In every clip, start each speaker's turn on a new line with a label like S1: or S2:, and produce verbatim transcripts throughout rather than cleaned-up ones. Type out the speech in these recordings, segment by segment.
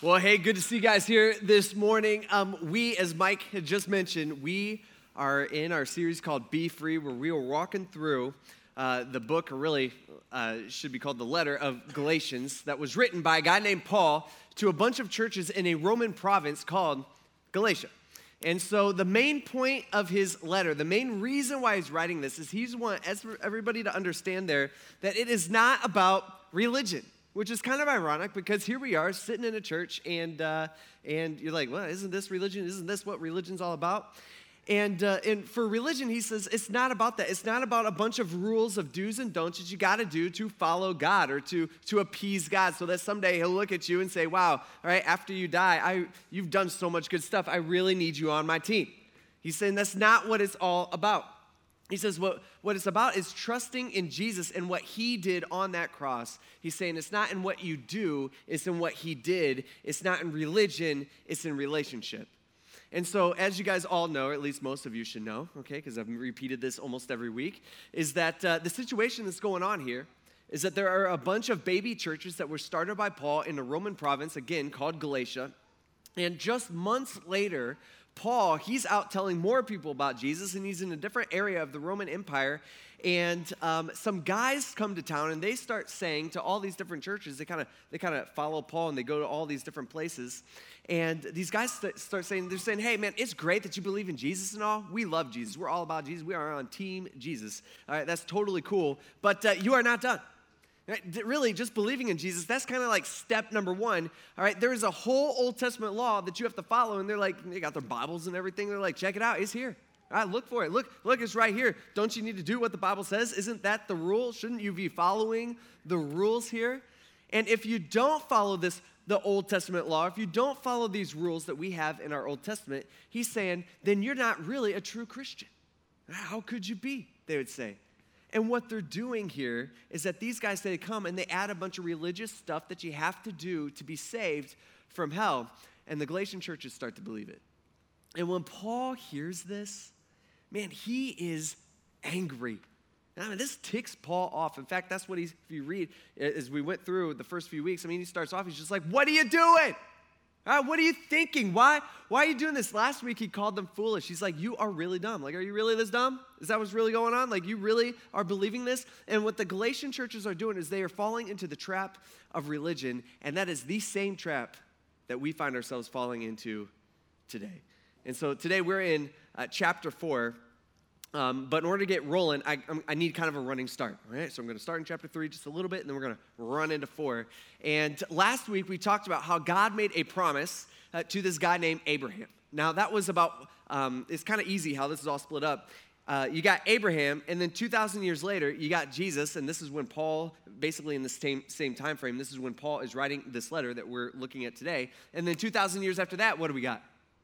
S1: Well, hey, good to see you guys here this morning. Um, we, as Mike had just mentioned, we are in our series called Be Free, where we are walking through uh, the book, or really uh, should be called the letter of Galatians, that was written by a guy named Paul to a bunch of churches in a Roman province called Galatia. And so the main point of his letter, the main reason why he's writing this is he's want everybody to understand there that it is not about religion. Which is kind of ironic because here we are sitting in a church and uh, and you're like, well, isn't this religion? Isn't this what religion's all about? And uh, and for religion, he says, it's not about that. It's not about a bunch of rules of do's and don'ts that you got to do to follow God or to, to appease God so that someday he'll look at you and say, wow, all right, after you die, I you've done so much good stuff. I really need you on my team. He's saying that's not what it's all about. He says what, what it's about is trusting in Jesus and what he did on that cross. He's saying it's not in what you do, it's in what he did. It's not in religion, it's in relationship. And so as you guys all know, or at least most of you should know, okay, because I've repeated this almost every week, is that uh, the situation that's going on here is that there are a bunch of baby churches that were started by Paul in a Roman province, again, called Galatia. And just months later, Paul, he's out telling more people about Jesus, and he's in a different area of the Roman Empire, and um, some guys come to town, and they start saying to all these different churches, they kind of they kind of follow Paul, and they go to all these different places, and these guys st- start saying, they're saying, hey, man, it's great that you believe in Jesus and all. We love Jesus. We're all about Jesus. We are on Team Jesus. All right, that's totally cool, but uh, you are not done. Really, just believing in Jesus, that's kind of like step number one. All right, there is a whole Old Testament law that you have to follow, and they're like, they got their Bibles and everything. They're like, check it out, it's here. All right, look for it. Look, look, it's right here. Don't you need to do what the Bible says? Isn't that the rule? Shouldn't you be following the rules here? And if you don't follow this, the Old Testament law, if you don't follow these rules that we have in our Old Testament, he's saying, then you're not really a true Christian. How could you be, they would say. And what they're doing here is that these guys, they come and they add a bunch of religious stuff that you have to do to be saved from hell. And the Galatian churches start to believe it. And when Paul hears this, man, he is angry. I mean, this ticks Paul off. In fact, that's what he's, if you read, as we went through the first few weeks, I mean, he starts off, he's just like, what are you doing? Uh, what are you thinking? Why, why are you doing this? Last week, he called them foolish. He's like, you are really dumb. Like, are you really this dumb? Is that what's really going on? Like, you really are believing this? And what the Galatian churches are doing is they are falling into the trap of religion, and that is the same trap that we find ourselves falling into today. And so today, we're in uh, chapter four. Um, but in order to get rolling, I, I need kind of a running start, all right? So I'm going to start in chapter three just a little bit, and then we're going to run into four. And last week, we talked about how God made a promise uh, to this guy named Abraham. Now, that was about, um, it's kind of easy how this is all split up. Uh, you got Abraham, and then two thousand years later, you got Jesus, and this is when Paul, basically in the same, same time frame, this is when Paul is writing this letter that we're looking at today. And then two thousand years after that, what do we got?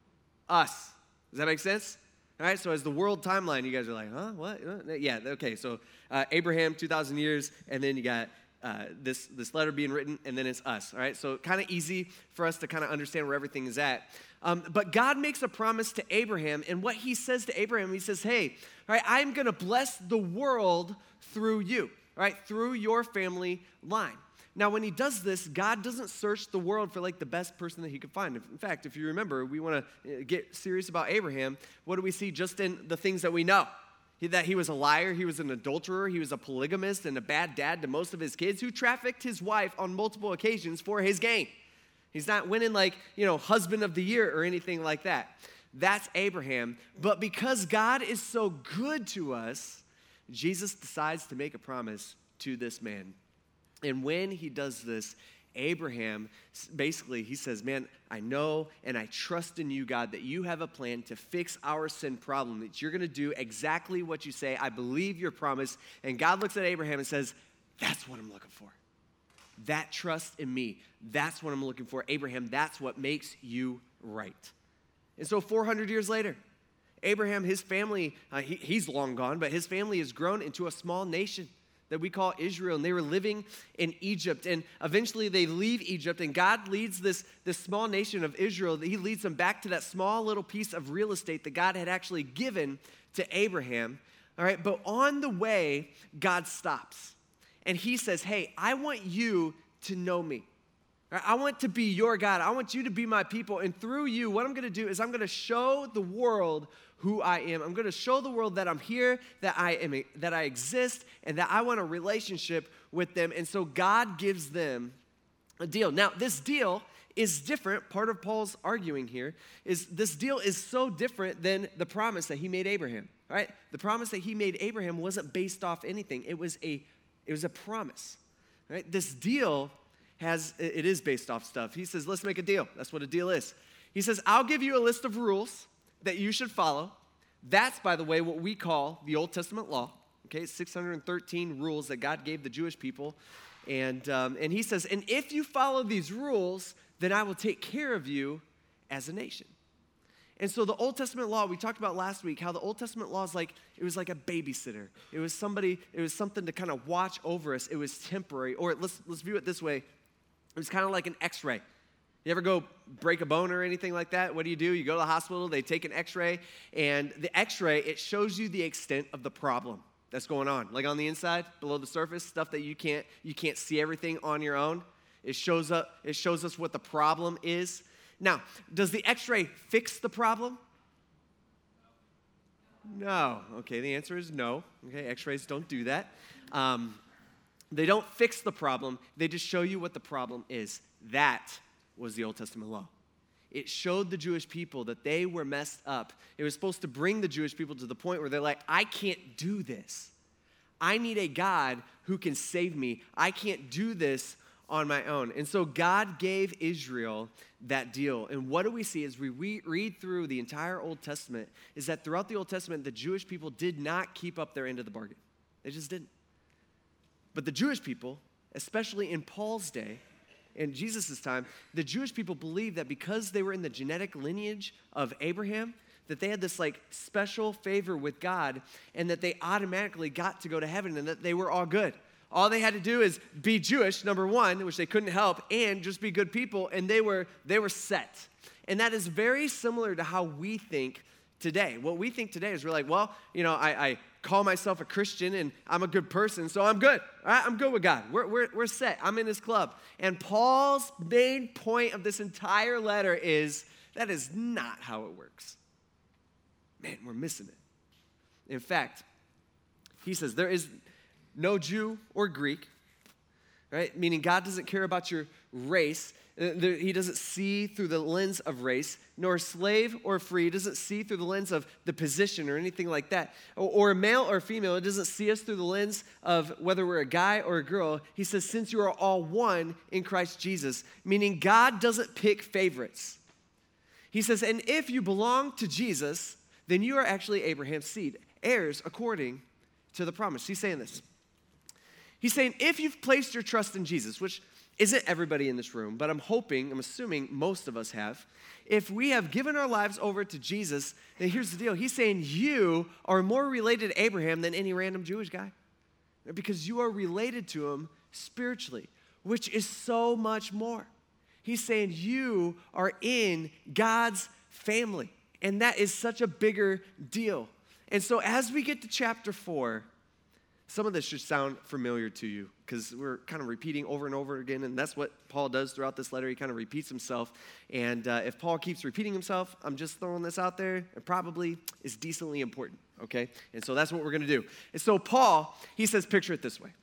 S1: Us. Does that make sense? All right, so as the world timeline, you guys are like, huh, what? Yeah, okay, so uh, Abraham, two thousand years, and then you got uh, this, this letter being written, and then it's us, all right? So kind of easy for us to kind of understand where everything is at. Um, but God makes a promise to Abraham, and what he says to Abraham, he says, hey, all right, I'm going to bless the world through you, all right, through your family line. Now, when he does this, God doesn't search the world for like the best person that he could find. In fact, if you remember, we want to get serious about Abraham. What do we see just in the things that we know? He, that he was a liar, he was an adulterer, he was a polygamist and a bad dad to most of his kids who trafficked his wife on multiple occasions for his gain. He's not winning like, you know, husband of the year or anything like that. That's Abraham. But because God is so good to us, Jesus decides to make a promise to this man. And when he does this, Abraham, basically, he says, man, I know and I trust in you, God, that you have a plan to fix our sin problem, that you're going to do exactly what you say. I believe your promise. And God looks at Abraham and says, that's what I'm looking for. That trust in me, that's what I'm looking for. Abraham, that's what makes you right. And so four hundred years later, Abraham, his family, uh, he, he's long gone, but his family has grown into a small nation that we call Israel, and they were living in Egypt, and eventually they leave Egypt, and God leads this, this small nation of Israel, he leads them back to that small little piece of real estate that God had actually given to Abraham, all right? But on the way, God stops, and he says, hey, I want you to know me. Right? I want to be your God. I want you to be my people. And through you, what I'm going to do is I'm going to show the world who I am. I'm going to show the world that I'm here, that I am, that I exist, and that I want a relationship with them. And so God gives them a deal. Now, this deal is different. Part of Paul's arguing here is this deal is so different than the promise that he made Abraham. Right? The promise that he made Abraham wasn't based off anything. It was a, it was a promise. Right? This deal has, it is based off stuff. He says, let's make a deal. That's what a deal is. He says, I'll give you a list of rules that you should follow. That's, by the way, what we call the Old Testament law. Okay, six hundred thirteen rules that God gave the Jewish people. And, um, and he says, and if you follow these rules, then I will take care of you as a nation. And so the Old Testament law, we talked about last week, how the Old Testament law is like, it was like a babysitter. It was somebody, it was something to kind of watch over us. It was temporary. Or let's, let's view it this way. It was kind of like an x-ray. You ever go break a bone or anything like that? What do you do? You go to the hospital, they take an x-ray, and the x-ray, it shows you the extent of the problem that's going on. Like on the inside, below the surface, stuff that you can't, you can't see everything on your own. It shows up, it shows us what the problem is. Now, does the x-ray fix the problem? No. Okay, the answer is no. Okay, x-rays don't do that. Um, they don't fix the problem. They just show you what the problem is. That was the Old Testament law. It showed the Jewish people that they were messed up. It was supposed to bring the Jewish people to the point where they're like, I can't do this. I need a God who can save me. I can't do this on my own. And so God gave Israel that deal. And what do we see as we re- read through the entire Old Testament is that throughout the Old Testament, the Jewish people did not keep up their end of the bargain. They just didn't. But the Jewish people, especially in Paul's day, in Jesus' time, the Jewish people believed that because they were in the genetic lineage of Abraham, that they had this like special favor with God and that they automatically got to go to heaven and that they were all good. All they had to do is be Jewish, number one, which they couldn't help, and just be good people, and they were they were set. And that is very similar to how we think today. What we think today is we're like, well, you know, I, I call myself a Christian, and I'm a good person, so I'm good. All right, I'm good with God. We're, we're, we're set. I'm in his club. And Paul's main point of this entire letter is that is not how it works. Man, we're missing it. In fact, he says there is no Jew or Greek, right? Meaning God doesn't care about your race. He doesn't see through the lens of race, nor slave or free. He doesn't see through the lens of the position or anything like that. Or, or male or female. It doesn't see us through the lens of whether we're a guy or a girl. He says, since you are all one in Christ Jesus, meaning God doesn't pick favorites. He says, and if you belong to Jesus, then you are actually Abraham's seed, heirs according to the promise. He's saying this. He's saying, if you've placed your trust in Jesus, which isn't everybody in this room, but I'm hoping, I'm assuming most of us have, if we have given our lives over to Jesus, then here's the deal. He's saying you are more related to Abraham than any random Jewish guy because you are related to him spiritually, which is so much more. He's saying you are in God's family, and that is such a bigger deal. And so as we get to chapter four, some of this should sound familiar to you because we're kind of repeating over and over again, and that's what Paul does throughout this letter. He kind of repeats himself, and uh, if Paul keeps repeating himself, I'm just throwing this out there, it probably is decently important, okay? And so that's what we're going to do. And so Paul, he says, picture it this way.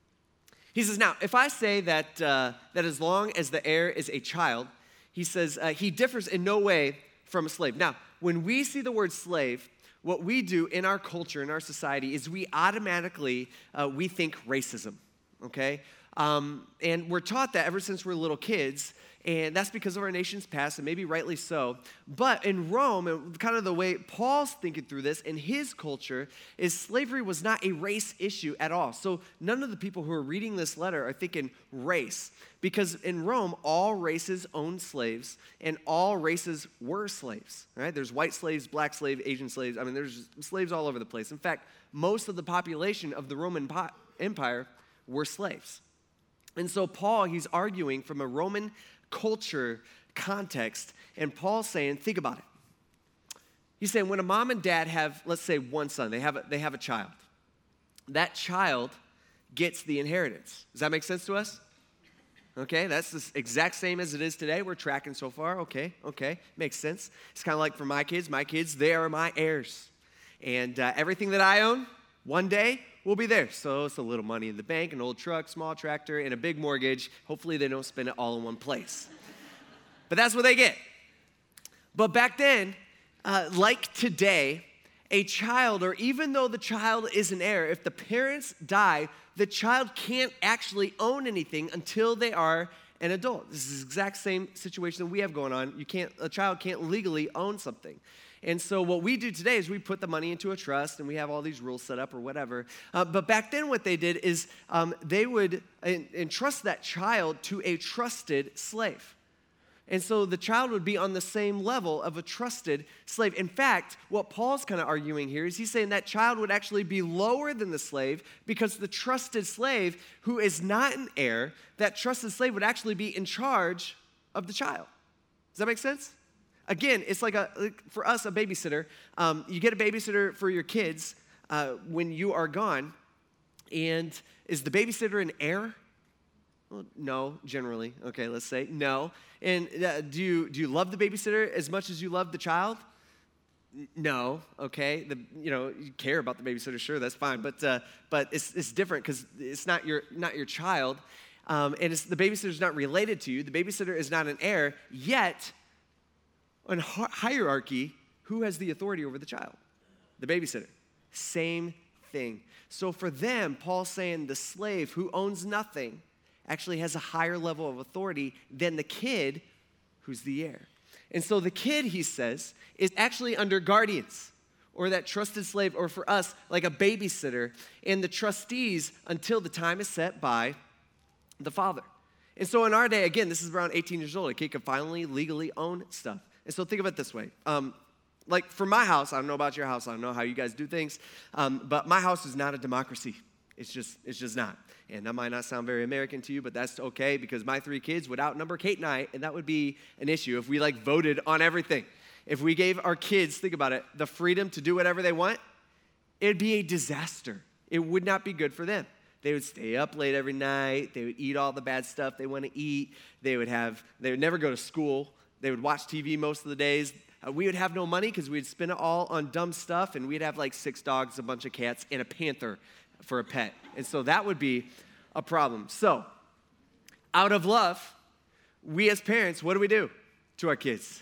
S1: He says, now, if I say that, uh, that as long as the heir is a child, he says, uh, he differs in no way from a slave. Now, when we see the word slave, what we do in our culture, in our society, is we automatically, uh, we think racism, okay? Um, and we're taught that ever since we're little kids, and that's because of our nation's past, and maybe rightly so. But in Rome, and kind of the way Paul's thinking through this, in his culture, is slavery was not a race issue at all. So none of the people who are reading this letter are thinking race. Because in Rome, all races owned slaves, and all races were slaves, right? There's white slaves, black slaves, Asian slaves. I mean, there's slaves all over the place. In fact, most of the population of the Roman Empire were slaves. And so Paul, he's arguing from a Roman culture context, and Paul's saying, think about it. He's saying when a mom and dad have, let's say, one son, they have a, they have a child. That child gets the inheritance. Does that make sense to us? Okay, that's the exact same as it is today. We're tracking so far. Okay, okay, makes sense. It's kind of like for my kids. My kids, they are my heirs. And uh, everything that I own, one day, will be theirs. So it's a little money in the bank, an old truck, small tractor, and a big mortgage. Hopefully they don't spend it all in one place. But that's what they get. But back then, uh, like today, a child, or even though the child is an heir, if the parents die, the child can't actually own anything until they are an adult. This is the exact same situation that we have going on. You can't, a child can't legally own something. And so what we do today is we put the money into a trust, and we have all these rules set up or whatever. Uh, but back then what they did is um, they would en- entrust that child to a trusted slave. And so the child would be on the same level of a trusted slave. In fact, what Paul's kind of arguing here is he's saying that child would actually be lower than the slave because the trusted slave, who is not an heir, that trusted slave would actually be in charge of the child. Does that make sense? Again, it's like, a like for us, a babysitter. Um, you get a babysitter for your kids uh, when you are gone. And is the babysitter an heir? Well, no, generally. Okay, let's say no. And uh, do you do you love the babysitter as much as you love the child? N- No. Okay. The you know you care about the babysitter, sure, that's fine. But uh, but it's it's different because it's not your not your child, um, and it's, the babysitter's not related to you. The babysitter is not an heir. Yet, in hi- hierarchy, who has the authority over the child? The babysitter. Same thing. So for them, Paul's saying the slave who owns nothing actually has a higher level of authority than the kid who's the heir. And so the kid, he says, is actually under guardians or that trusted slave, or for us, like a babysitter, and the trustees until the time is set by the father. And so in our day, again, this is around eighteen years old, a kid can finally legally own stuff. And so think of it this way. Um, like for my house, I don't know about your house, I don't know how you guys do things, um, but my house is not a democracy. It's just, it's just not. And that might not sound very American to you, but that's okay because my three kids would outnumber Kate and I, and that would be an issue if we like voted on everything. If we gave our kids, think about it, the freedom to do whatever they want, it'd be a disaster. It would not be good for them. They would stay up late every night. They would eat all the bad stuff they want to eat. They would have, they would never go to school. They would watch T V most of the days. Uh, we would have no money because we'd spend it all on dumb stuff, and we'd have like six dogs, a bunch of cats, and a panther for a pet. And so that would be a problem. So, out of love, we as parents, what do we do to our kids?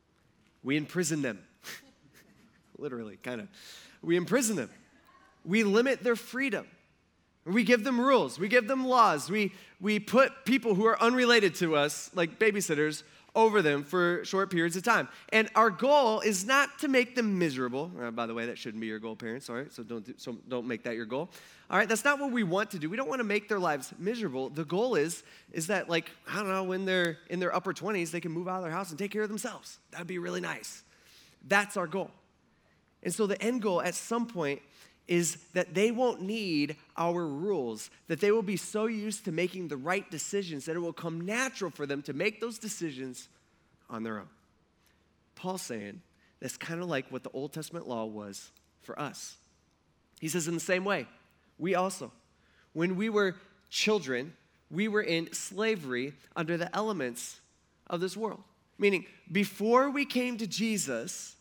S1: We imprison them. Literally, kind of. We imprison them. We limit their freedom. We give them rules. We give them laws. We, we put people who are unrelated to us, like babysitters, over them for short periods of time. And our goal is not to make them miserable. Uh, by the way, that shouldn't be your goal, parents, all right? So don't, do, so don't make that your goal. All right, that's not what we want to do. We don't want to make their lives miserable. The goal is, is that, like, I don't know, when they're in their upper twenties, they can move out of their house and take care of themselves. That would be really nice. That's our goal. And so the end goal at some point is that they won't need our rules, that they will be so used to making the right decisions that it will come natural for them to make those decisions on their own. Paul's saying that's kind of like what the Old Testament law was for us. He says in the same way, we also, when we were children, we were in slavery under the elements of this world. Meaning, before we came to Jesus,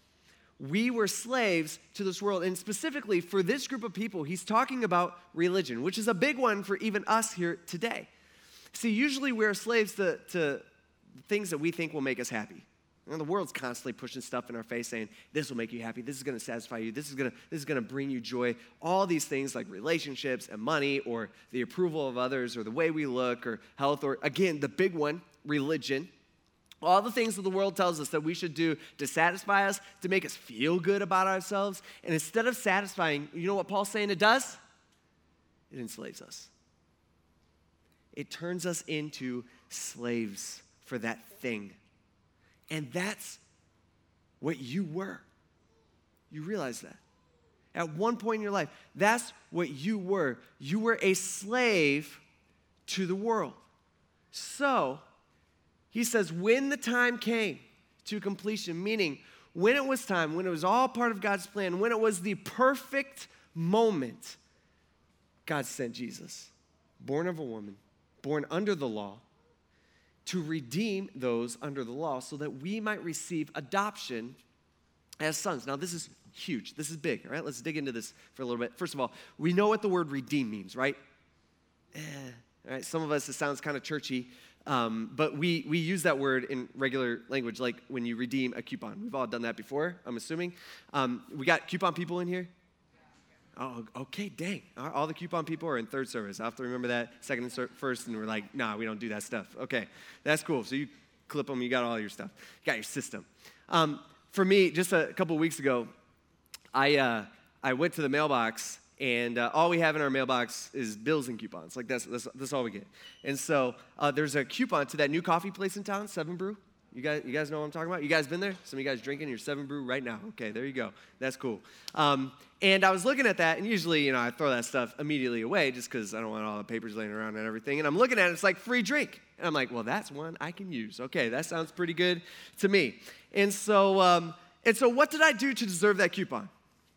S1: we were slaves to this world. And specifically for this group of people, he's talking about religion, which is a big one for even us here today. See, usually we're slaves to, to things that we think will make us happy. You know, the world's constantly pushing stuff in our face saying, this will make you happy, this is going to satisfy you, this is going to this is going to bring you joy. All these things like relationships and money or the approval of others or the way we look or health or, again, the big one, religion. All the things that the world tells us that we should do to satisfy us, to make us feel good about ourselves. And instead of satisfying, you know what Paul's saying it does? It enslaves us. It turns us into slaves for that thing. And that's what you were. You realize that. At one point in your life, that's what you were. You were a slave to the world. So, he says, when the time came to completion, meaning when it was time, when it was all part of God's plan, when it was the perfect moment, God sent Jesus, born of a woman, born under the law, to redeem those under the law so that we might receive adoption as sons. Now, this is huge. This is big, all right? Let's dig into this for a little bit. First of all, we know what the word redeem means, right? Eh, all right, some of us, it sounds kind of churchy, um, but we, we use that word in regular language, like when you redeem a coupon. We've all done that before, I'm assuming. Um, we got coupon people in here? Oh, okay, dang. All all the coupon people are in third service. I have to remember that second and ser- first, and we're like, nah, we don't do that stuff. Okay, that's cool. So you clip them, you got all your stuff. You got your system. Um, for me, just a couple weeks ago, I uh, I went to the mailbox, and uh, all we have in our mailbox is bills and coupons. Like, that's that's, that's all we get. And so uh, there's a coupon to that new coffee place in town, Seven Brew. You guys, you guys know what I'm talking about? You guys been there? Some of you guys drinking your Seven Brew right now. Okay, there you go. That's cool. Um, and I was looking at that, and usually, you know, I throw that stuff immediately away just because I don't want all the papers laying around and everything. And I'm looking at it, it's like free drink. And I'm like, well, that's one I can use. Okay, that sounds pretty good to me. And so, um, and so what did I do to deserve that coupon?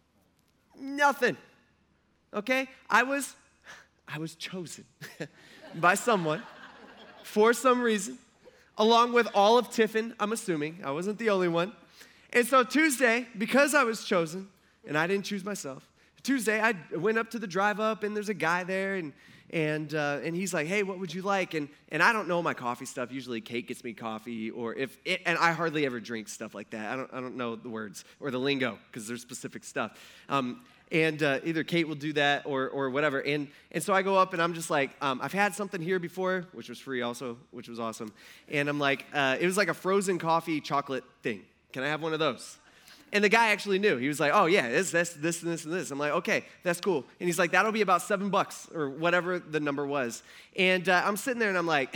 S1: Nothing. Okay? I was, I was chosen by someone for some reason, along with all of Tiffin, I'm assuming. I wasn't the only one. And so Tuesday, because I was chosen, and I didn't choose myself, Tuesday I went up to the drive up, and there's a guy there, and and uh, and he's like, hey, what would you like? And and I don't know my coffee stuff. Usually Kate gets me coffee, or if it, and I hardly ever drink stuff like that. I don't I don't know the words or the lingo because there's specific stuff. Um, And uh, either Kate will do that or or whatever. And and so I go up and I'm just like, um, I've had something here before, which was free also, which was awesome. And I'm like, uh, it was like a frozen coffee chocolate thing. Can I have one of those? And the guy actually knew. He was like, oh yeah, this, this, this, and this, and this. I'm like, okay, that's cool. And he's like, that'll be about seven bucks or whatever the number was. And uh, I'm sitting there and I'm like,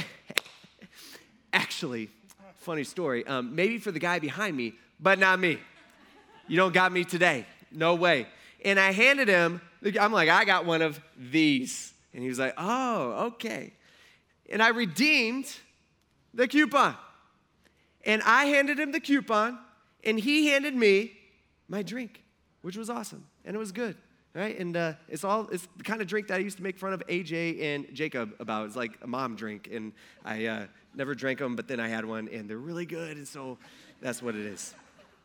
S1: actually, funny story, um, maybe for the guy behind me, but not me. You don't got me today. No way. And I handed him, I'm like, I got one of these. And he was like, oh, okay. And I redeemed the coupon. And I handed him the coupon, and he handed me my drink, which was awesome. And it was good, right? And uh, it's all it's the kind of drink that I used to make fun of A J and Jacob about. It's like a mom drink. And I uh, never drank them, but then I had one, and they're really good. And so that's what it is.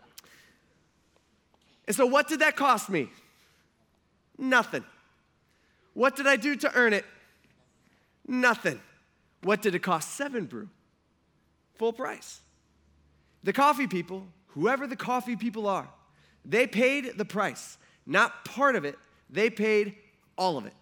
S1: And so what did that cost me? Nothing. What did I do to earn it? Nothing. What did it cost Seven Brew? Full price. The coffee people, whoever the coffee people are, they paid the price. Not part of it. They paid all of it.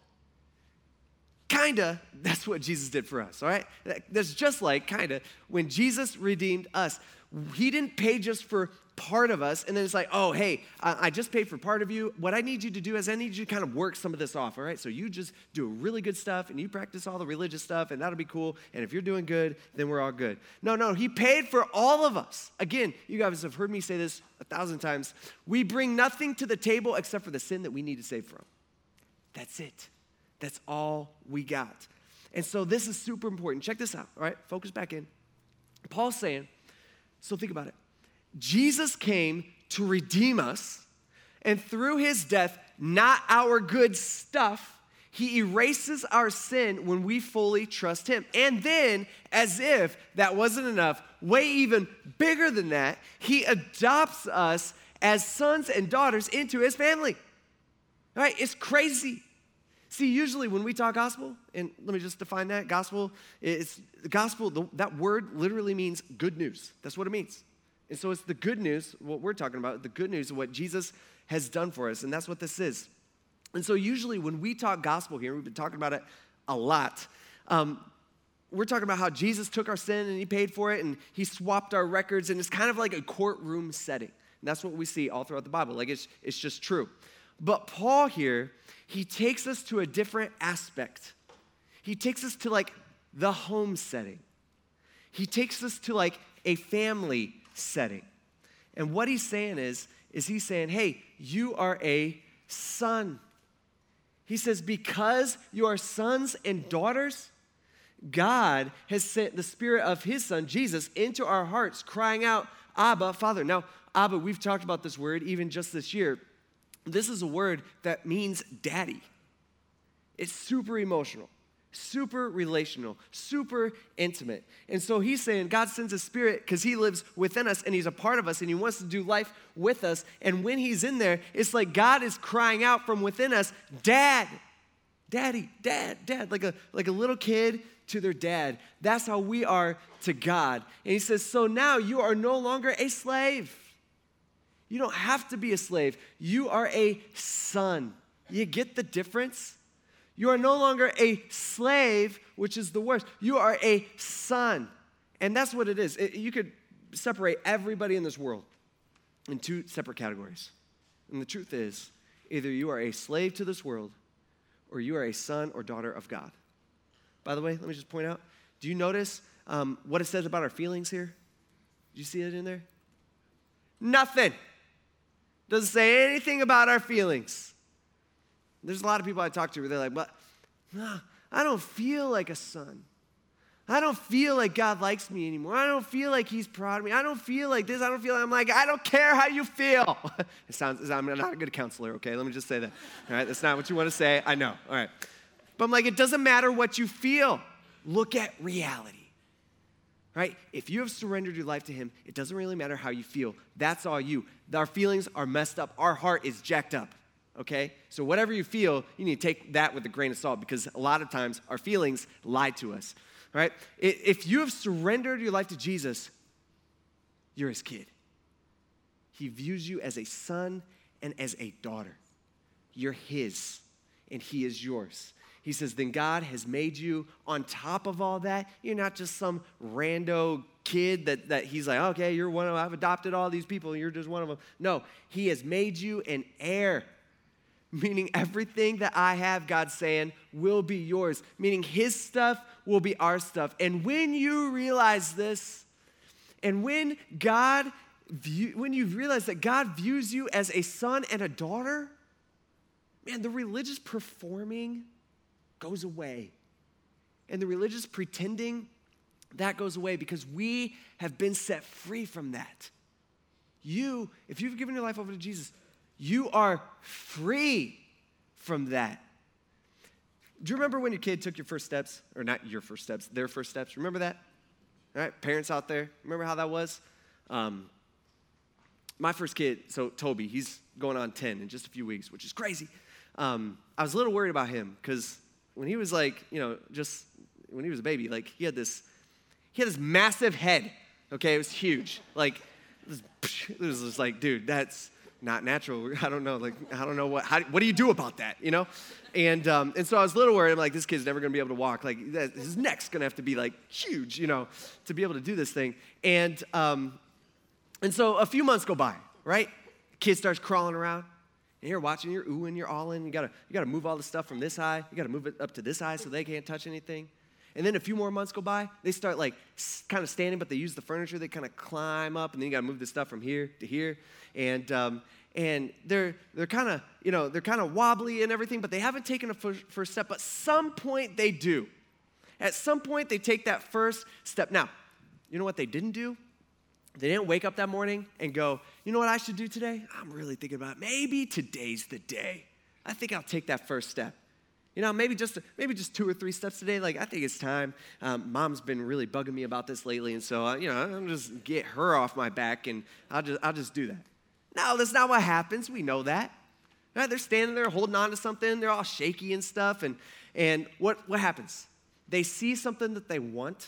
S1: Kinda, that's what Jesus did for us, all right? That's just like, kinda, when Jesus redeemed us, he didn't pay just for part of us, and then it's like, oh, hey, I just paid for part of you. What I need you to do is I need you to kind of work some of this off, all right? So you just do really good stuff, and you practice all the religious stuff, and that'll be cool, and if you're doing good, then we're all good. No, no, he paid for all of us. Again, you guys have heard me say this a thousand times. We bring nothing to the table except for the sin that we need to save from. That's it. That's all we got. And so this is super important. Check this out, all right? Focus back in. Paul's saying, so think about it. Jesus came to redeem us, and through his death, not our good stuff, he erases our sin when we fully trust him. And then, as if that wasn't enough, way even bigger than that, he adopts us as sons and daughters into his family. All right? It's crazy. See, usually when we talk gospel, and let me just define that, gospel, it's the gospel, the, that word literally means good news. That's what it means. And so it's the good news, what we're talking about, the good news of what Jesus has done for us, and that's what this is. And so usually when we talk gospel here, we've been talking about it a lot, um, we're talking about how Jesus took our sin and he paid for it, and he swapped our records, and it's kind of like a courtroom setting. And that's what we see all throughout the Bible. Like, it's, it's just true. But Paul here, he takes us to a different aspect. He takes us to like the home setting. He takes us to like a family setting. And what he's saying is, is he's saying, hey, you are a son. He says, because you are sons and daughters, God has sent the Spirit of his Son, Jesus, into our hearts, crying out, Abba, Father. Now, Abba, we've talked about this word even just this year. This is a word that means daddy. It's super emotional. Super relational, super intimate. And so he's saying God sends a spirit because he lives within us and he's a part of us and he wants to do life with us. And when he's in there, it's like God is crying out from within us, Dad, Daddy, Dad, Dad, like a, like a little kid to their dad. That's how we are to God. And he says, so now you are no longer a slave. You don't have to be a slave. You are a son. You get the difference? You are no longer a slave, which is the worst. You are a son. And that's what it is. It, you could separate everybody in this world in two separate categories. And the truth is, either you are a slave to this world or you are a son or daughter of God. By the way, let me just point out, do you notice um, what it says about our feelings here? Do you see it in there? Nothing. Doesn't say anything about our feelings. There's a lot of people I talk to where they're like, but nah, I don't feel like a son. I don't feel like God likes me anymore. I don't feel like he's proud of me. I don't feel like this. I don't feel like, I'm like, I don't care how you feel. It sounds, I'm not a good counselor, okay? Let me just say that. All right, that's not what you want to say. I know, all right. But I'm like, it doesn't matter what you feel. Look at reality, right? If you have surrendered your life to him, it doesn't really matter how you feel. That's all you. Our feelings are messed up. Our heart is jacked up. Okay? So whatever you feel, you need to take that with a grain of salt because a lot of times our feelings lie to us, right? If you have surrendered your life to Jesus, you're his kid. He views you as a son and as a daughter. You're his, and he is yours. He says, then God has made you on top of all that. You're not just some rando kid that, that he's like, okay, you're one of them. I've adopted all these people, and you're just one of them. No, he has made you an heir. Meaning everything that I have, God's saying, will be yours. Meaning his stuff will be our stuff. And when you realize this, and when God, view, when you realize that God views you as a son and a daughter, man, the religious performing goes away. And the religious pretending, that goes away because we have been set free from that. You, if you've given your life over to Jesus, you are free from that. Do you remember when your kid took your first steps? Or not your first steps, their first steps? Remember that? All right, parents out there, remember how that was? Um, my first kid, so Toby, he's going on ten in just a few weeks, which is crazy. Um, I was a little worried about him because when he was like, you know, just when he was a baby, like he had this, he had this massive head, okay? It was huge. Like, it was, it was just like, dude, that's not natural. I don't know, like, I don't know what, how, what do you do about that, you know? And um, and so I was a little worried. I'm like, this kid's never going to be able to walk. Like, his neck's going to have to be, like, huge, you know, to be able to do this thing. And um, and so a few months go by, right? Kid starts crawling around. And you're watching, you're oohing, you're all in. You got to you gotta move all the stuff from this eye. You got to move it up to this eye so they can't touch anything. And then a few more months go by. They start, like, kind of standing, but they use the furniture. They kind of climb up, and then you got to move the stuff from here to here. And um, and they're they're kind of, you know, they're kind of wobbly and everything, but they haven't taken a first, first step. But some point they do. At some point they take that first step. Now, you know what they didn't do? They didn't wake up that morning and go, you know what I should do today? I'm really thinking about maybe today's the day. I think I'll take that first step. You know, maybe just maybe just two or three steps today. Like, I think it's time. Um, Mom's been really bugging me about this lately, and so, uh, you know, I'll just get her off my back, and I'll just I'll just do that. No, that's not what happens. We know that. Right? They're standing there holding on to something. They're all shaky and stuff, and and what what happens? They see something that they want,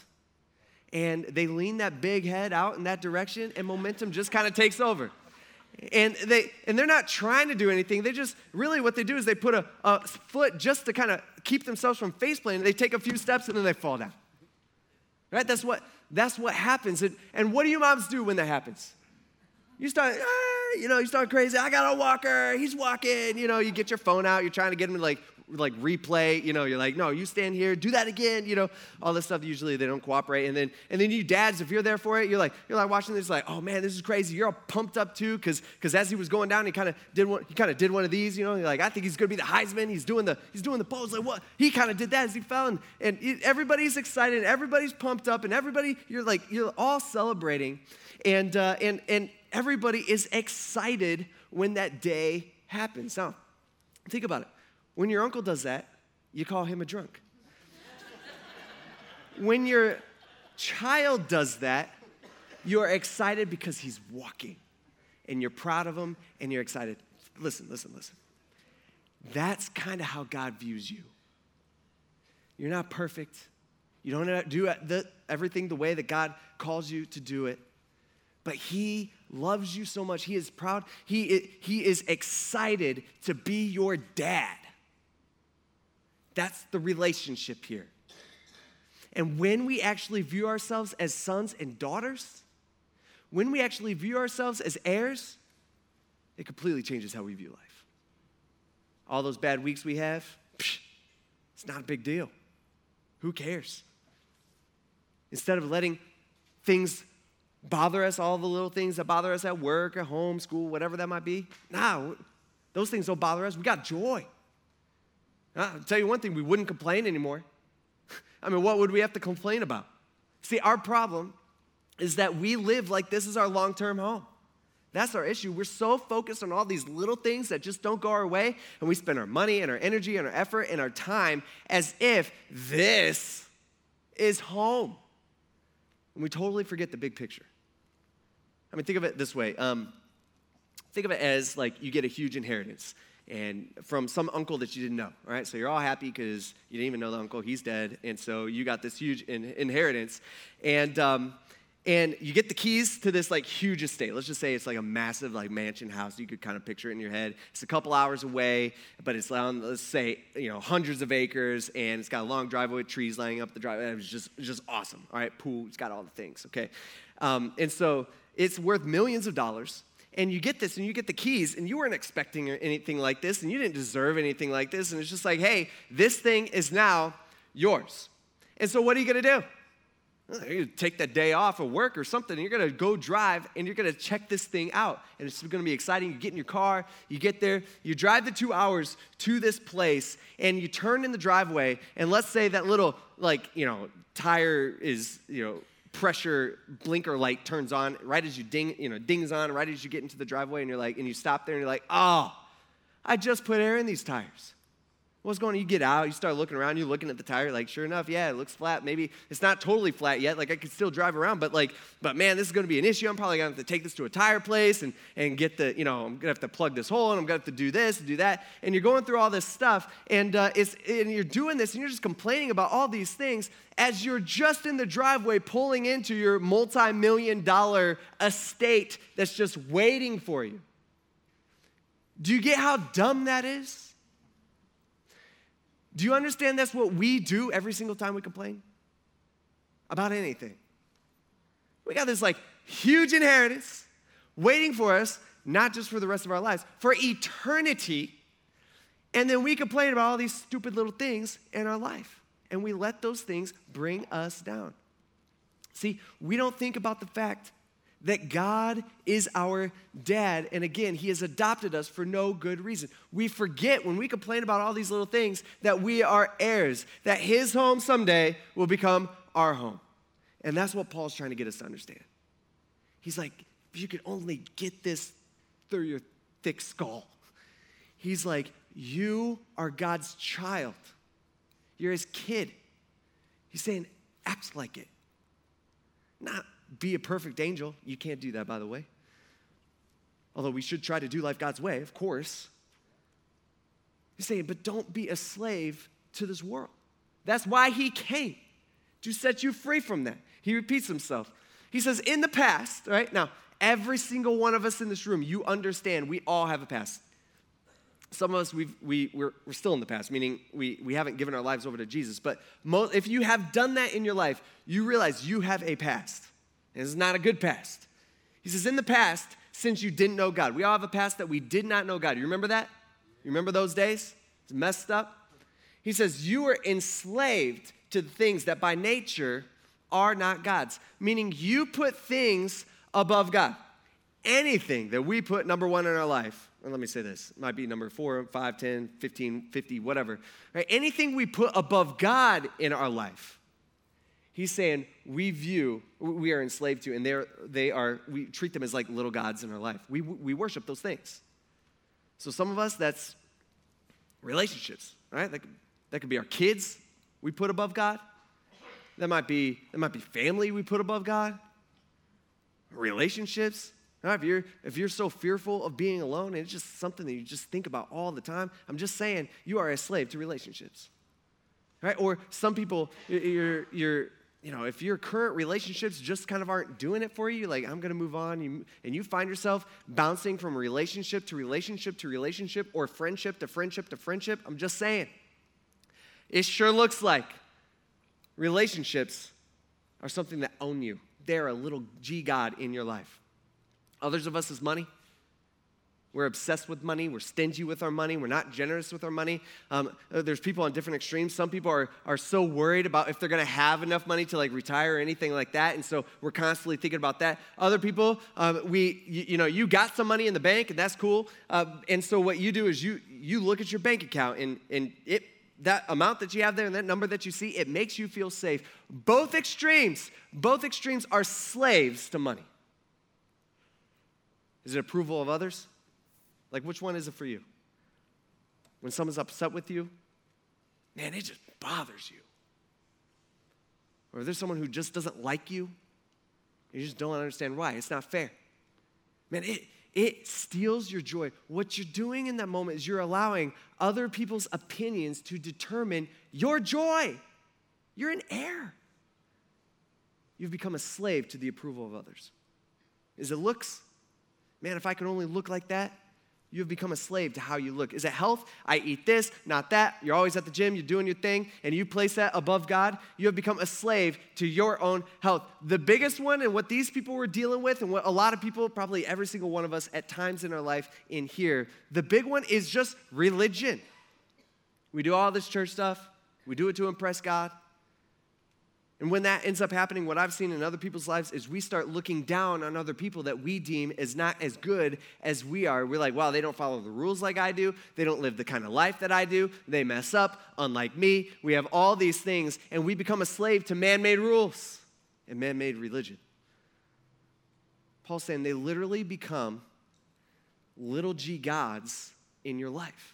S1: and they lean that big head out in that direction, and momentum just kind of takes over. And they and they're not trying to do anything. They just really what they do is they put a, a foot just to kind of keep themselves from face planting. They take a few steps and then they fall down. Right? That's what that's what happens. And, and what do you moms do when that happens? You start, ah, you know, you start crazy. I got a walker. He's walking. You know, you get your phone out. You're trying to get him to like like replay. You know, you're like, no, you stand here. Do that again. You know, all this stuff. Usually they don't cooperate. And then and then you dads, if you're there for it, you're like you're like watching this, like, oh man, this is crazy. You're all pumped up too, because because as he was going down, he kind of did one. He kind of did one of these. You know, you're like, I think he's gonna be the Heisman. He's doing the he's doing the pose. Like what? He kind of did that as he fell, and and it, everybody's excited, and everybody's pumped up, and everybody you're like you're all celebrating, and uh, and and. Everybody is excited when that day happens. Now, think about it. When your uncle does that, you call him a drunk. when your child does that, you're excited because he's walking. And you're proud of him, and you're excited. Listen, listen, listen. That's kind of how God views you. You're not perfect. You don't do the, everything the way that God calls you to do it. But he loves you so much. He is proud. He, he is excited to be your dad. That's the relationship here. And when we actually view ourselves as sons and daughters, when we actually view ourselves as heirs, it completely changes how we view life. All those bad weeks we have, psh, it's not a big deal. Who cares? Instead of letting things bother us, all the little things that bother us at work, at home, school, whatever that might be, nah, those things don't bother us. We got joy. I'll tell you one thing, we wouldn't complain anymore. I mean, what would we have to complain about? See, our problem is that we live like this is our long-term home. That's our issue. We're so focused on all these little things that just don't go our way, and we spend our money and our energy and our effort and our time as if this is home. And we totally forget the big picture. I mean, think of it this way. Um, think of it as like you get a huge inheritance and from some uncle that you didn't know, all right? So you're all happy because you didn't even know the uncle. He's dead, and so you got this huge in- inheritance. And um, and you get the keys to this like huge estate. Let's just say it's like a massive like mansion house. You could kind of picture it in your head. It's a couple hours away, but it's on, let's say, you know, hundreds of acres, and it's got a long driveway with trees lining up the driveway. It was just, it was just awesome, all right? Pool, it's got all the things, okay? Um, and so it's worth millions of dollars. And you get this, and you get the keys, and you weren't expecting anything like this, and you didn't deserve anything like this, and it's just like, hey, this thing is now yours. And so what are you going to do? You're going to take that day off of work or something, and you're going to go drive, and you're going to check this thing out, and it's going to be exciting. You get in your car, you get there, you drive the two hours to this place, and you turn in the driveway, and let's say that little, like, you know, tire is, you know, pressure blinker light turns on right as you ding, you know, dings on right as you get into the driveway, and you're like, and you stop there, and you're like, oh, I just put air in these tires. What's going on? You get out, you start looking around, you're looking at the tire, like, sure enough, yeah, it looks flat. Maybe it's not totally flat yet, like I could still drive around, but like, but man, this is gonna be an issue. I'm probably gonna have to take this to a tire place and, and get the, you know, I'm gonna have to plug this hole, and I'm gonna have to do this and do that. And you're going through all this stuff, and uh, it's and you're doing this, and you're just complaining about all these things as you're just in the driveway pulling into your multi-million dollar estate that's just waiting for you. Do you get how dumb that is? Do you understand that's what we do every single time we complain? About anything. We got this like huge inheritance waiting for us, not just for the rest of our lives, for eternity. And then we complain about all these stupid little things in our life. And we let those things bring us down. See, we don't think about the fact that God is our dad, and again, he has adopted us for no good reason. We forget when we complain about all these little things that we are heirs, that his home someday will become our home. And that's what Paul's trying to get us to understand. He's like, if you could only get this through your thick skull. He's like, you are God's child. You're his kid. He's saying, act like it. Not be a perfect angel. You can't do that, by the way. Although we should try to do life God's way, of course. He's saying, but don't be a slave to this world. That's why he came, to set you free from that. He repeats himself. He says, in the past, right? Now, every single one of us in this room, you understand we all have a past. Some of us, we've, we, we're, we're still in the past, meaning we, we haven't given our lives over to Jesus. But most, if you have done that in your life, you realize you have a past. And this is not a good past. He says, in the past, since you didn't know God. We all have a past that we did not know God. You remember that? You remember those days? It's messed up. He says, you were enslaved to the things that by nature are not God's. Meaning you put things above God. Anything that we put number one in our life, and let me say this, it might be number four, five, ten, fifteen, fifty, whatever. Right? Anything we put above God in our life, he's saying we view, we are enslaved to, and they're, they are, we treat them as like little gods in our life. We, we worship those things. So some of us, that's relationships, right? That could, that could be our kids we put above God. that might be, that might be family we put above God, relationships. Right? If you're, if you're so fearful of being alone and it's just something that you just think about all the time, I'm just saying you are a slave to relationships. Right? Or some people, you're, you're, you know, if your current relationships just kind of aren't doing it for you, like I'm going to move on, you, and you find yourself bouncing from relationship to relationship to relationship or friendship to friendship to friendship, I'm just saying, it sure looks like relationships are something that own you. They're a little G God in your life. Others of us is money. We're obsessed with money. We're stingy with our money. We're not generous with our money. Um, there's people on different extremes. Some people are, are so worried about if they're going to have enough money to like retire or anything like that, and so we're constantly thinking about that. Other people, um, we, you, you know, you got some money in the bank, and that's cool. Uh, and so what you do is you you look at your bank account, and and it that amount that you have there and that number that you see, it makes you feel safe. Both extremes, both extremes are slaves to money. Is it approval of others? Like, which one is it for you? When someone's upset with you, man, it just bothers you. Or if there's someone who just doesn't like you, you just don't understand why. It's not fair. Man, it, it steals your joy. What you're doing in that moment is you're allowing other people's opinions to determine your joy. You're an heir. You've become a slave to the approval of others. Is it looks? Man, if I could only look like that, you've become a slave to how you look. Is it health? I eat this, not that. You're always at the gym, you're doing your thing, and you place that above God. You have become a slave to your own health. The biggest one, and what these people were dealing with, and what a lot of people, probably every single one of us at times in our life in here, the big one is just religion. We do all this church stuff. We do it to impress God. And when that ends up happening, what I've seen in other people's lives is we start looking down on other people that we deem as not as good as we are. We're like, wow, they don't follow the rules like I do. They don't live the kind of life that I do. They mess up, unlike me. We have all these things, and we become a slave to man-made rules and man-made religion. Paul's saying they literally become little g gods in your life.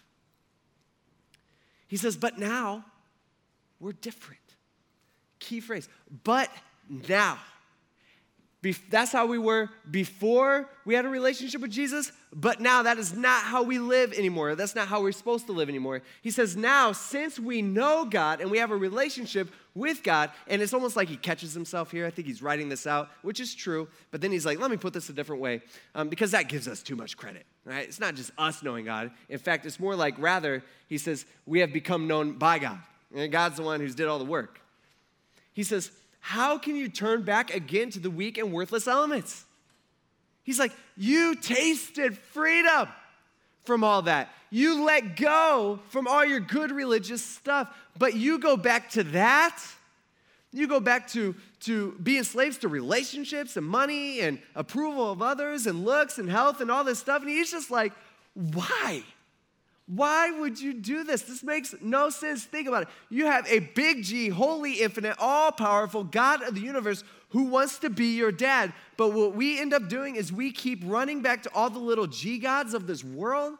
S1: He says, but now we're different. Key phrase, but now. Be- that's how we were before we had a relationship with Jesus, but now that is not how we live anymore. That's not how we're supposed to live anymore. He says now, since we know God and we have a relationship with God, and it's almost like he catches himself here. I think he's writing this out, which is true, but then he's like, let me put this a different way, um, because that gives us too much credit, right? It's not just us knowing God. In fact, it's more like, rather, he says, we have become known by God, and God's the one who's did all the work. He says, how can you turn back again to the weak and worthless elements? He's like, you tasted freedom from all that. You let go from all your good religious stuff, but you go back to that? You go back to, to being slaves to relationships and money and approval of others and looks and health and all this stuff. And he's just like, why? Why would you do this? This makes no sense. Think about it. You have a big G, holy, infinite, all-powerful God of the universe who wants to be your dad. But what we end up doing is we keep running back to all the little G gods of this world.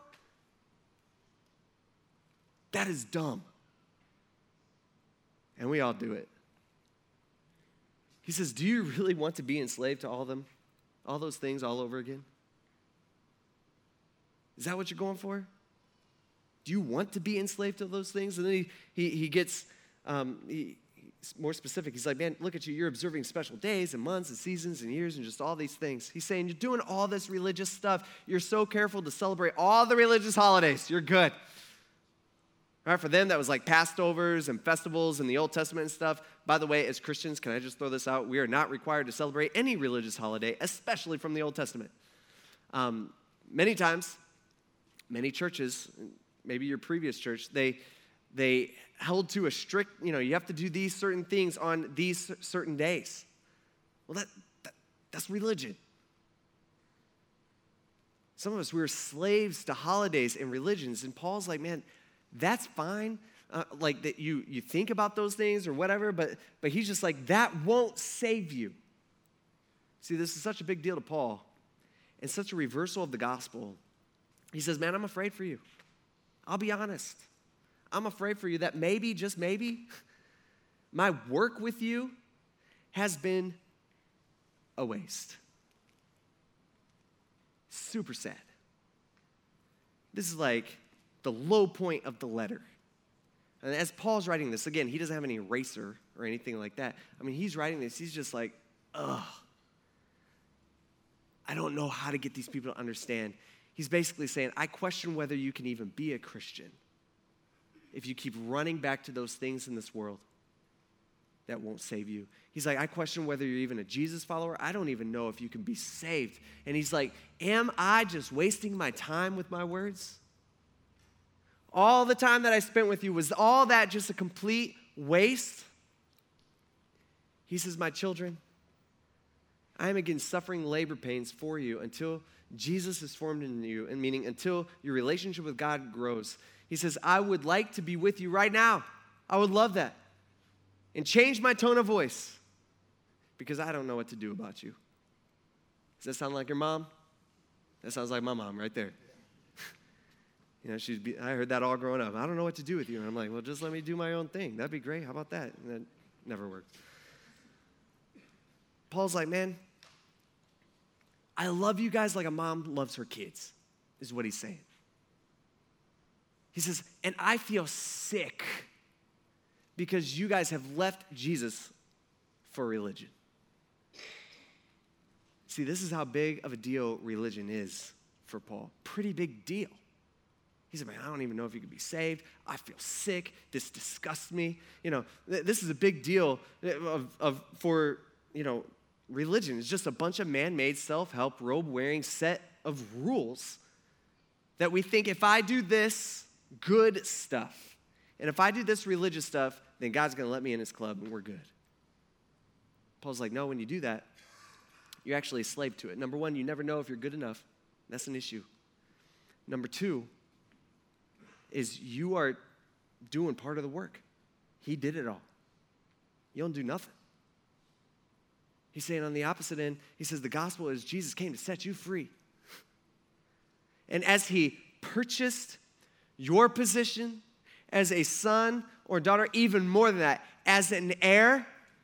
S1: That is dumb. And we all do it. He says, do you really want to be enslaved to all them, all those things all over again? Is that what you're going for? Do you want to be enslaved to those things? And then he he, he gets um, he, he's more specific. He's like, man, look at you. You're observing special days and months and seasons and years and just all these things. He's saying you're doing all this religious stuff. You're so careful to celebrate all the religious holidays. You're good. All right, for them, that was like Passovers and festivals in the Old Testament and stuff. By the way, as Christians, can I just throw this out? We are not required to celebrate any religious holiday, especially from the Old Testament. Um, many times, many churches, maybe your previous church, they they held to a strict, you know, you have to do these certain things on these certain days. Well, that, that that's religion. Some of us, we were slaves to holidays and religions, and Paul's like, man, that's fine, uh, like that you you think about those things or whatever, but but he's just like, that won't save you. See, this is such a big deal to Paul, and such a reversal of the gospel. He says, man, I'm afraid for you. I'll be honest. I'm afraid for you that maybe, just maybe, my work with you has been a waste. Super sad. This is like the low point of the letter. And as Paul's writing this, again, he doesn't have any eraser or anything like that. I mean, he's writing this, he's just like, ugh. I don't know how to get these people to understand. He's basically saying, I question whether you can even be a Christian if you keep running back to those things in this world that won't save you. He's like, I question whether you're even a Jesus follower. I don't even know if you can be saved. And he's like, am I just wasting my time with my words? All the time that I spent with you, was all that just a complete waste? He says, my children, I am again suffering labor pains for you until Jesus is formed in you, and meaning until your relationship with God grows. He says, I would like to be with you right now. I would love that. And change my tone of voice because I don't know what to do about you. Does that sound like your mom? That sounds like my mom right there. You know, she's. Be, I heard that all growing up. I don't know what to do with you. And I'm like, well, just let me do my own thing. That'd be great. How about that? And that never worked. Paul's like, man, I love you guys like a mom loves her kids, is what he's saying. He says, and I feel sick because you guys have left Jesus for religion. See, this is how big of a deal religion is for Paul. Pretty big deal. He said, man, I don't even know if you could be saved. I feel sick. This disgusts me. You know, th- this is a big deal of, of for, you know, religion. It's just a bunch of man-made, self-help, robe-wearing set of rules that we think if I do this good stuff, and if I do this religious stuff, then God's going to let me in his club and we're good. Paul's like, no, when you do that, you're actually a slave to it. Number one, you never know if you're good enough. That's an issue. Number two is you are doing part of the work. He did it all. You don't do nothing. He's saying on the opposite end, he says the gospel is Jesus came to set you free. And as he purchased your position as a son or daughter, even more than that, as an heir,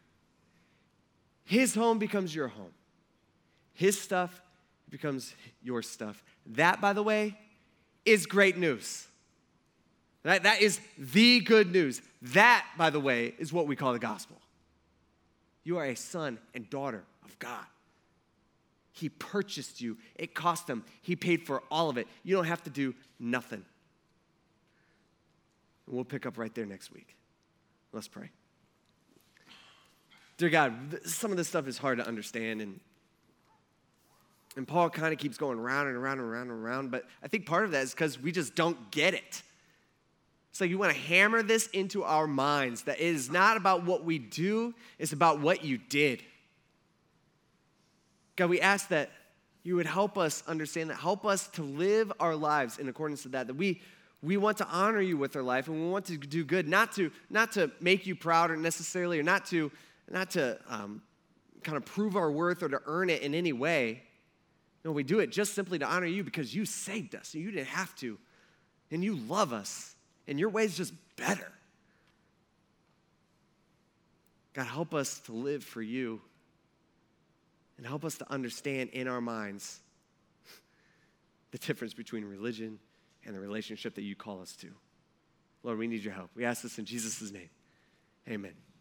S1: his home becomes your home. His stuff becomes your stuff. That, by the way, is great news. That, that is the good news. That, by the way, is what we call the gospel. You are a son and daughter of God. He purchased you. It cost him. He paid for all of it. You don't have to do nothing. And we'll pick up right there next week. Let's pray. Dear God, some of this stuff is hard to understand, and, and Paul kind of keeps going round and around and around and around, but I think part of that is because we just don't get it. It's like you want to hammer this into our minds, that it is not about what we do, it's about what you did. God, we ask that you would help us understand that, help us to live our lives in accordance to that, that we we want to honor you with our life, and we want to do good, not to not to make you proud or necessarily, or not to not to um, kind of prove our worth or to earn it in any way. No, we do it just simply to honor you because you saved us, and you didn't have to, and you love us, and your way is just better. God, help us to live for you, and help us to understand in our minds the difference between religion and the relationship that you call us to. Lord, we need your help. We ask this in Jesus' name. Amen.